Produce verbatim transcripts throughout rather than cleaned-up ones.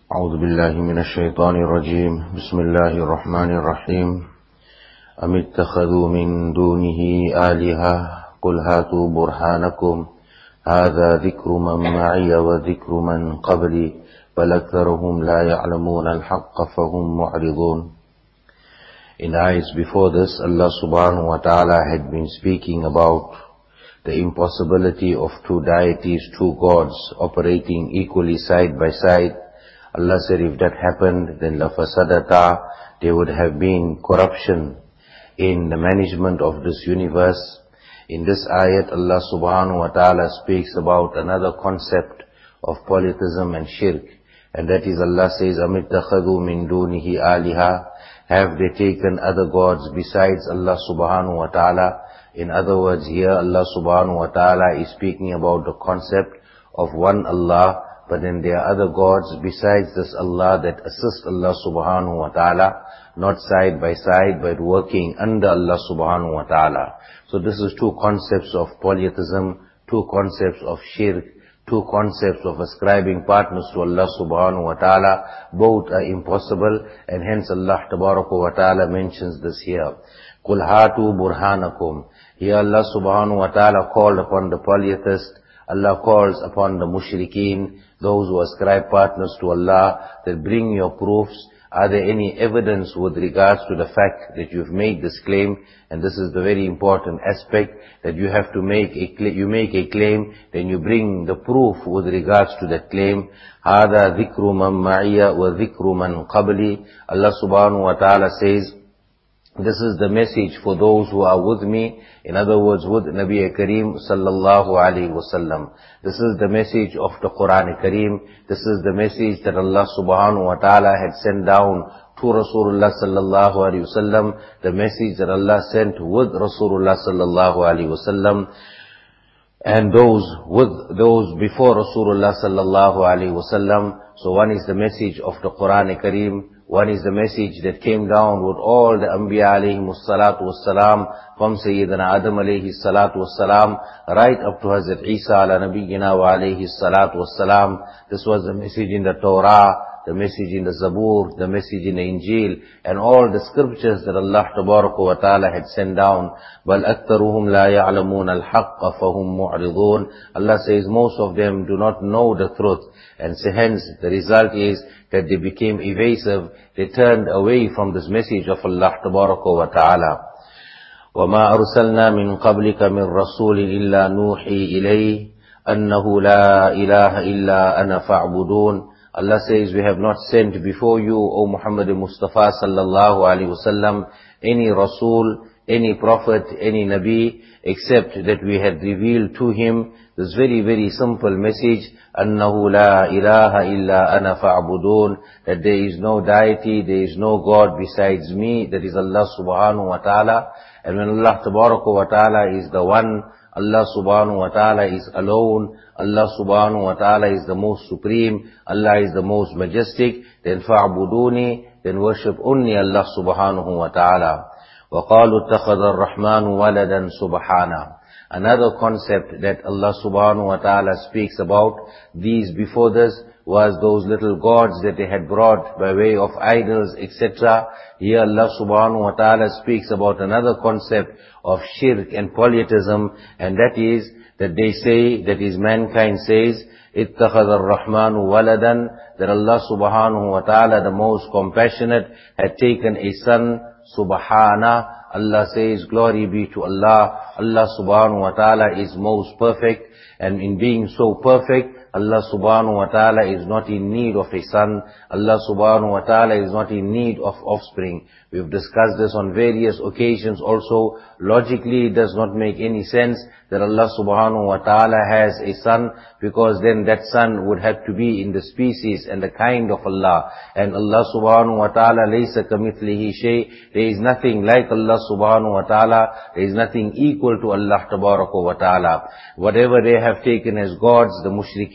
أعوذ بالله من الشيطان الرجيم بسم الله الرحمن الرحيم أم اتخذوا من دونه آلهة قل هاتوا برهانكم هذا ذكر من معي وذكر من قبلي بل أكثرهم لا يعلمون الحق فهم معرضون. In the ayahs before this, Allah subhanahu wa ta'ala had been speaking about the impossibility of two deities, two gods operating equally side by side. Allah said if that happened, then lafasadata, there would have been corruption in the management of this universe. In this ayat, Allah subhanahu wa ta'ala speaks about another concept of polytheism and shirk. And that is, Allah says, أَمِتَّخَذُوا مِن دُونِهِ آلِهَةً, have they taken other gods besides Allah subhanahu wa ta'ala? In other words, here Allah subhanahu wa ta'ala is speaking about the concept of one Allah, but then there are other gods besides this Allah that assist Allah subhanahu wa ta'ala, not side by side, but working under Allah subhanahu wa ta'ala. So this is two concepts of polytheism, two concepts of shirk, two concepts of ascribing partners to Allah subhanahu wa ta'ala. Both are impossible, and hence Allah tabaraka wa ta'ala mentions this here. قُلْ هَاتُوا بُرْهَانَكُمْ. Here Allah subhanahu wa ta'ala called upon the polytheist. Allah calls upon the mushrikeen, those who ascribe partners to Allah, that bring your proofs. Are there any evidence with regards to the fact that you've made this claim? And this is the very important aspect, that you have to make a you make a claim, then you bring the proof with regards to that claim. هَذَا ذِكْرُ مَنْ مَعِيَ وَذِكْرُ مَنْ قَبْلِي. Allah subhanahu wa ta'ala says, this is the message for those who are with me. In other words, with Nabi Kareem sallallahu alayhi wasallam. This is the message of the Quran Kareem. This is the message that Allah subhanahu wa ta'ala had sent down to Rasulullah sallallahu alayhi wasallam. The message that Allah sent with Rasulullah sallallahu alayhi wasallam. And those with those before Rasulullah sallallahu alayhi wasallam. So one is the message of the Quran Kareem. One is the message that came down with all the Anbiya alayhi salatu wassalam, from Sayyidina Adam alayhi salatu wassalam, right up to Hazrat Isa ala nabiyyina wa alayhi salatu wassalam. This was the message in the Torah, the message in the Zabur, the message in the Injil, and all the scriptures that Allah tabaraka wa ta'ala had sent down. بَلْ أَكْثَرُهُمْ لَا يَعْلَمُونَ الْحَقَّ فَهُمْ مُعْرِضُونَ. Allah says most of them do not know the truth, and so hence the result is that they became evasive, they turned away from this message of Allah tabaraka wa ta'ala. وَمَا أَرْسَلْنَا مِن قَبْلِكَ مِن رَّسُولٍ إِلَّا نُوحِي إِلَيْهِ أَنَّهُ لَا إِلَهَ إِلَّا أَنَا فَاعْبُدُونَ. Allah says, we have not sent before you, O Muhammad Mustafa sallallahu alaihi wasallam, any Rasul, any Prophet, any Nabi, except that we had revealed to him this very, very simple message, أَنَّهُ لَا إِلَهَ إِلَّا أَنَا فَاعْبُدُونَ, that there is no deity, there is no God besides me, that is Allah subhanahu wa ta'ala. And when Allah tabaraka wa ta'ala is the one, Allah subhanahu wa ta'ala is alone, Allah subhanahu wa ta'ala is the most supreme, Allah is the most majestic, then fa'buduni, then worship only Allah subhanahu wa ta'ala. وَقَالُوا اتَّخَذَ الرَّحْمَنُ وَلَدًا سُبْحَانَهُ. Another concept that Allah subhanahu wa ta'ala speaks about, these before this, was those little gods that they had brought by way of idols, et cetera. Here Allah subhanahu wa ta'ala speaks about another concept of shirk and polytheism, and that is, that they say, that is mankind says, اتَّخَذَ الرَّحْمَنُ وَلَدًا, that Allah subhanahu wa ta'ala, the most compassionate, had taken a son, subhana. Allah says, glory be to Allah. Allah subhanahu wa ta'ala is most perfect, and in being so perfect, Allah subhanahu wa ta'ala is not in need of a son. Allah subhanahu wa ta'ala is not in need of offspring. We've discussed this on various occasions also. Logically, it does not make any sense that Allah subhanahu wa ta'ala has a son, because then that son would have to be in the species and the kind of Allah. And Allah subhanahu wa ta'ala, لَيْسَ كَمِثْلِهِ شَيْءٍ, there is nothing like Allah subhanahu wa ta'ala, there is nothing equal to Allah tabaraka wa ta'ala. Whatever they have taken as gods, the mushrikeen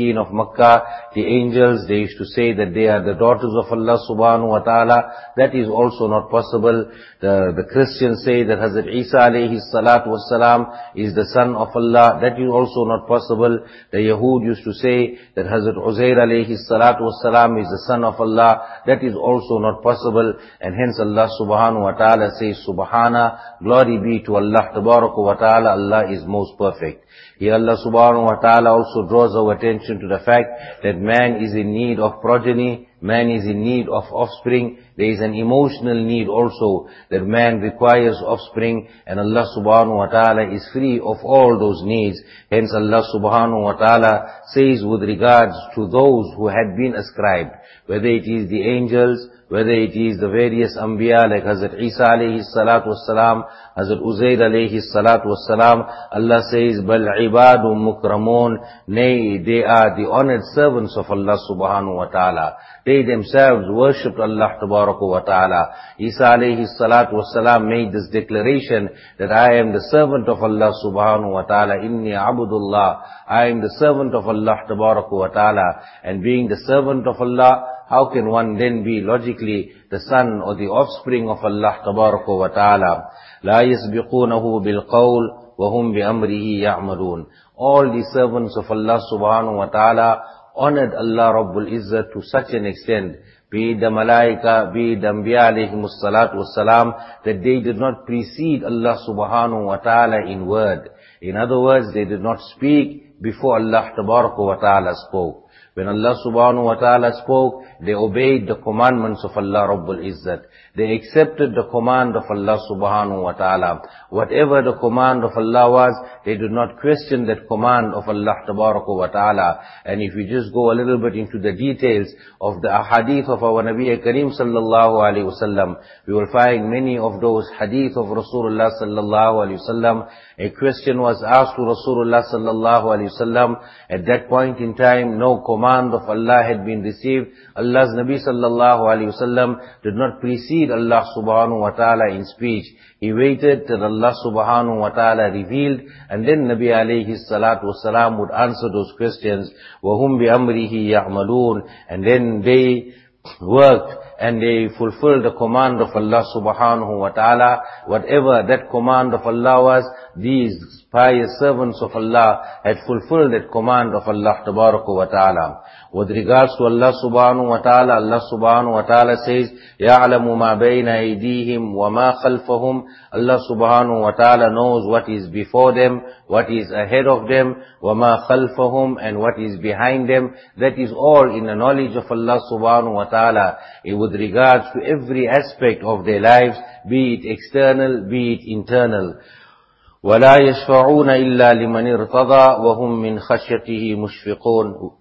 mushrikeen of Makkah, the angels, they used to say that they are the daughters of Allah subhanahu wa ta'ala. That is also not possible. The, the Christians say that Hazrat Isa alayhi salatu wassalam is the son of Allah. That is also not possible. The Yahud used to say that Hazrat Uzair alayhi salatu wassalam is the son of Allah. That is also not possible. And hence Allah subhanahu wa ta'ala says, Subhana, glory be to Allah tabaraka wa ta'ala, Allah is most perfect. Here Allah subhanahu wa ta'ala also draws our attention to the fact that man is in need of progeny, man is in need of offspring. There is an emotional need also that man requires offspring, and Allah subhanahu wa ta'ala is free of all those needs. Hence Allah subhanahu wa ta'ala says with regards to those who had been ascribed, whether it is the angels, whether it is the various Anbiya like Hazrat Isa alayhi salatu wassalam, Hazrat Uzair alayhi salatu wassalam, Allah says, Bal ibadun mukramun, nay, they are the honored servants of Allah subhanahu wa ta'ala. They themselves worshipped Allah tabaraka wa ta'ala. Isa alayhi salatu wassalam made this declaration that I am the servant of Allah subhanahu wa ta'ala, inni abudullah, I am the servant of Allah tabaraka wa ta'ala. And being the servant of Allah, how can one then be logically the son or the offspring of Allah tabaraka wa ta'ala? La yasbiqunahu bil qawl wa hum bi amrihi ya'malun. All the servants of Allah subhanahu wa ta'ala honored Allah Rabbul Izzat to such an extent, be it the Malaika, be it the Anbiya alayhimus salatu wassalam, that they did not precede Allah subhanahu wa ta'ala in word. In other words, they did not speak before Allah tabaraka wa ta'ala spoke. When Allah subhanahu wa ta'ala spoke, they obeyed the commandments of Allah Rabbul Izzat. They accepted the command of Allah subhanahu wa ta'ala. Whatever the command of Allah was, they did not question that command of Allah tabaraka wa ta'ala. And if we just go a little bit into the details of the ahadith of our Nabi Kareem sallallahu alayhi wasallam, we will find many of those hadith of Rasulullah sallallahu alayhi wasallam. A question was asked to Rasulullah sallallahu alayhi wasallam. At that point in time, no command of Allah had been received. Allah's Nabi sallallahu alayhi wasallam did not precede Allah subhanahu wa ta'ala in speech. He waited till Allah subhanahu wa ta'ala revealed, and then Nabi alayhi salatu wasalam would answer those questions. وَهُمْ بِأَمْرِهِ يَعْمَلُونَ. And then they worked and they fulfilled the command of Allah subhanahu wa ta'ala. Whatever that command of Allah was, these pious servants of Allah had fulfilled that command of Allah tabaraka wa ta'ala. With regards to Allah subhanahu wa ta'ala, Allah subhanahu wa ta'ala says, يَعْلَمُ مَا بَيْنَ أَيْدِيهِمْ وَمَا خَلْفَهُمْ. Allah subhanahu wa ta'ala knows what is before them, what is ahead of them, وَمَا خَلْفَهُمْ, and what is behind them. That is all in the knowledge of Allah subhanahu wa ta'ala with regards to every aspect of their lives, be it external, be it internal. وَلَا يَشْفَعُونَ إِلَّا لِمَنِ ارْتَضَى وَهُمْ مِنْ خَشْيَتِهِ مُشْفِقُونَ.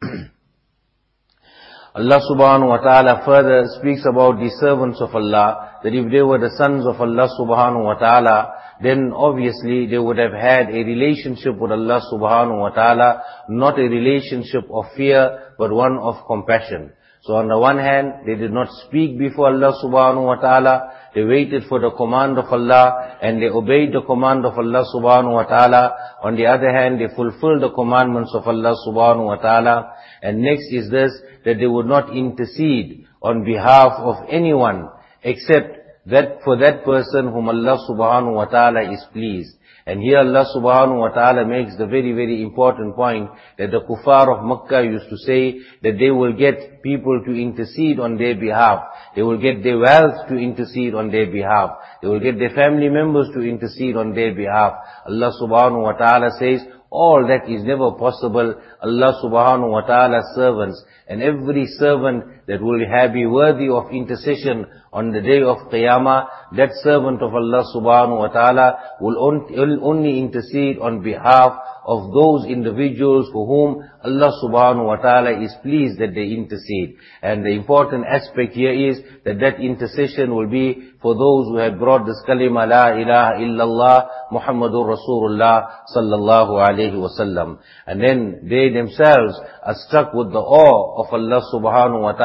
Allah subhanahu wa ta'ala further speaks about the servants of Allah, that if they were the sons of Allah subhanahu wa ta'ala, then obviously they would have had a relationship with Allah subhanahu wa ta'ala, not a relationship of fear, but one of compassion. So on the one hand, they did not speak before Allah subhanahu wa ta'ala, they waited for the command of Allah, and they obeyed the command of Allah subhanahu wa ta'ala. On the other hand, they fulfilled the commandments of Allah subhanahu wa ta'ala. And next is this, that they would not intercede on behalf of anyone, except that for that person whom Allah subhanahu wa ta'ala is pleased. And here Allah subhanahu wa ta'ala makes the very, very important point that the kuffar of Makkah used to say that they will get people to intercede on their behalf. They will get their wealth to intercede on their behalf. They will get their family members to intercede on their behalf. Allah subhanahu wa ta'ala says, all that is never possible. Allah subhanahu wa ta'ala's servants, and every servant that will have be worthy of intercession on the day of Qiyamah, that servant of Allah subhanahu wa ta'ala will only intercede on behalf of those individuals for whom Allah subhanahu wa ta'ala is pleased that they intercede. And the important aspect here is that that intercession will be for those who have brought this kalima, La ilaha illallah, Muhammadur Rasulullah sallallahu alayhi wasallam. And then they themselves are struck with the awe of Allah subhanahu wa ta'ala.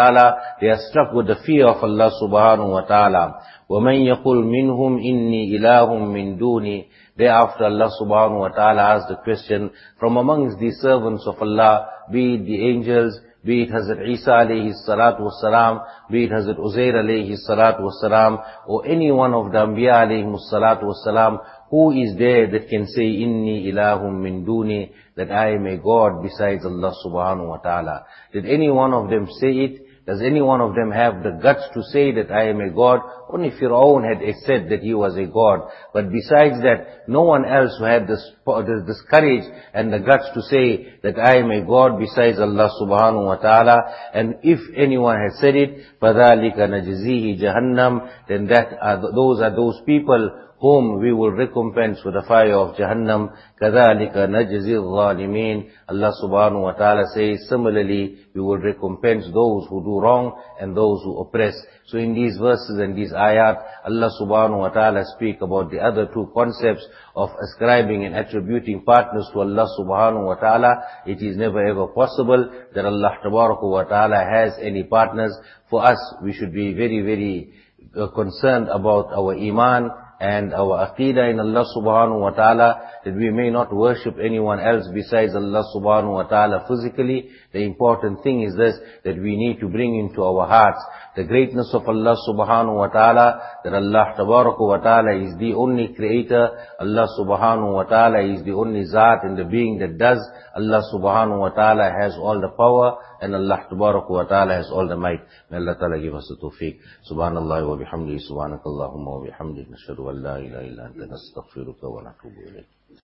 ta'ala, they are struck with the fear of Allah subhanahu wa ta'ala. وَمَنْ يَقُلْ مِنْهُمْ إِنِّي إِلَهٌ مِّن دُونِي. Thereafter Allah subhanahu wa ta'ala asked the question, from amongst the servants of Allah, be it the angels, be it Hazrat Isa alayhi salatu wassalam, be it Hazrat Uzair alayhi salatu wassalam, or any one of the Anbiya alayhi salatu wassalam, who is there that can say, Inni ilahum min duni, that I am a God besides Allah subhanahu wa ta'ala? Did any one of them say it? Does any one of them have the guts to say that I am a God? Only Fir'aun had said that he was a God. But besides that, no one else who had this, this courage and the guts to say that I am a God besides Allah subhanahu wa ta'ala. And if anyone had said it, فَذَلِكَ نَجْزِيهِ جَهَنَّمْ, then that are, those are those people whom we will recompense with the fire of Jahannam. كَذَلِكَ نَجْزِي الظَّالِمِينَ. Allah subhanahu wa ta'ala says, similarly, we will recompense those who do wrong and those who oppress. So in these verses and these ayat, Allah subhanahu wa ta'ala speak about the other two concepts of ascribing and attributing partners to Allah subhanahu wa ta'ala. It is never ever possible that Allah tabaraka wa ta'ala has any partners. For us, we should be very, very uh, concerned about our iman and our aqidah in Allah subhanahu wa ta'ala, that we may not worship anyone else besides Allah subhanahu wa ta'ala physically. The important thing is this, that we need to bring into our hearts the greatness of Allah subhanahu wa ta'ala, that Allah tabaraka wa ta'ala is the only creator, Allah subhanahu wa ta'ala is the only zat and the being that does, Allah subhanahu wa ta'ala has all the power, and Allah tabaraka wa ta'ala has all the might. May Allah ta'ala give us the tawfiq. Subhanallah wa bihamdihi, subhanakallahumma wa bihamdihi, nashhadu an la ilaha illa anta, nastaghfiruka wa natubu ilayk.